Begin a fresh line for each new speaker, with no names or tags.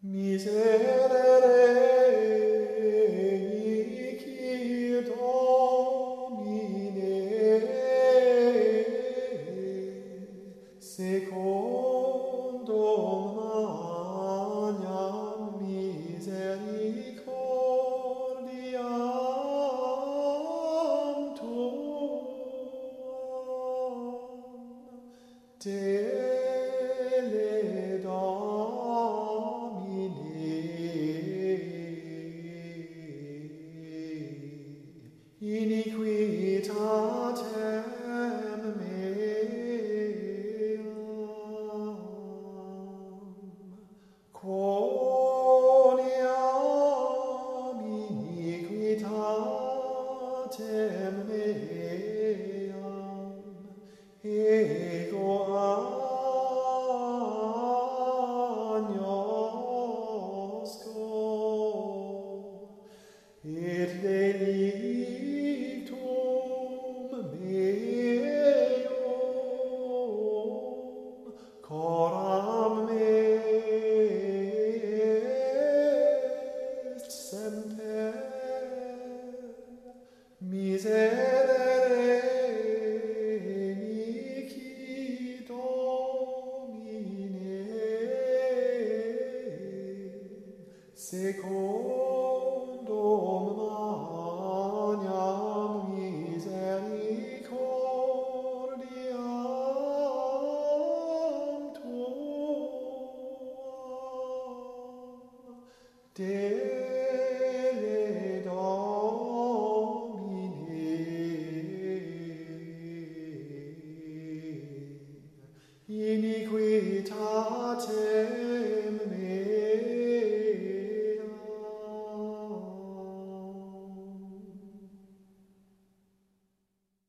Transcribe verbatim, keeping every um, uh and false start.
Miserere mihi Domine, secundum magnam misericordiam tuam, dele Domine, iniquitatem meam, quoniam iniquitatem meam, ego agnosco, et delictum meum coram est semper. Miserere mihi Domine, secundum magnam misericordiam tuam,